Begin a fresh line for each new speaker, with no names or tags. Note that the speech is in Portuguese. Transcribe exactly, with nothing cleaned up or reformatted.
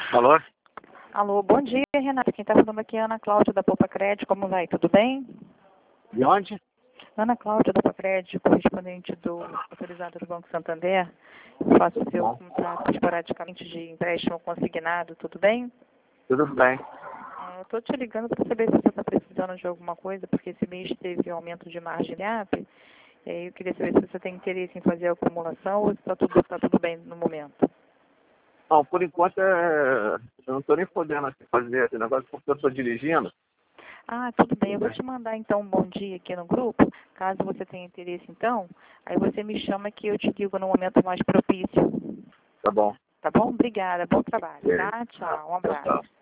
Alô?
Alô, bom dia, Renata. Quem está falando aqui é a Ana Cláudia da Poupa Crédito. Como vai? Tudo bem?
De onde?
Ana Cláudia da Poupa Crédito, correspondente do autorizado do Banco Santander. Faço o seu
Bom.
contrato esporadicamente de empréstimo consignado. Tudo bem?
Tudo bem.
Ah, Eu estou te ligando para saber se você está precisando de alguma coisa, porque esse mês teve um aumento de margem de A P. E aí eu queria saber se você tem interesse em fazer a acumulação ou se está tudo, tá tudo bem no momento.
Não, por enquanto é... eu não estou nem podendo assim, fazer esse negócio porque eu estou dirigindo.
Ah, tudo bem. Eu vou te mandar então um bom dia aqui no grupo. Caso você tenha interesse então, aí você me chama que eu te ligo no momento mais propício.
Tá bom.
Tá bom? Obrigada. Bom trabalho,
É.
tá? Tchau. Um
Tchau,
abraço.
tchau.